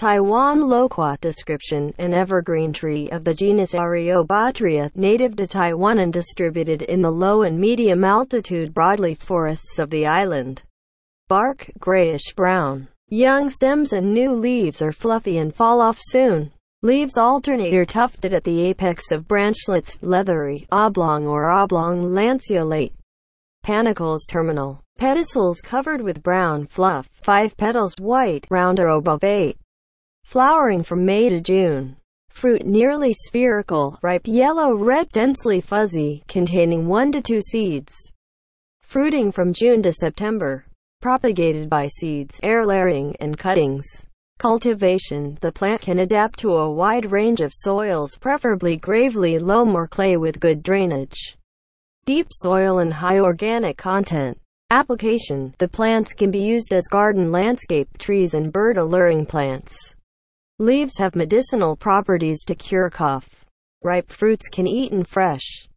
Taiwan loquat. Description: an evergreen tree of the genus Areobotrya, native to Taiwan and distributed in the low and medium altitude broadleaf forests of the island. Bark: grayish-brown. Young stems and new leaves are fluffy and fall off soon. Leaves alternate or tufted at the apex of branchlets, leathery, oblong or oblong-lanceolate. Panicles terminal. Pedicels covered with brown fluff. 5 petals white, round or obovate. Flowering from May to June. Fruit nearly spherical, ripe yellow-red, densely fuzzy, containing 1 to 2 seeds. Fruiting from June to September. Propagated by seeds, air layering, and cuttings. Cultivation: the plant can adapt to a wide range of soils, preferably gravelly loam or clay with good drainage, deep soil and high organic content. Application: the plants can be used as garden landscape trees and bird alluring plants. Leaves have medicinal properties to cure cough. Ripe fruits can eaten fresh.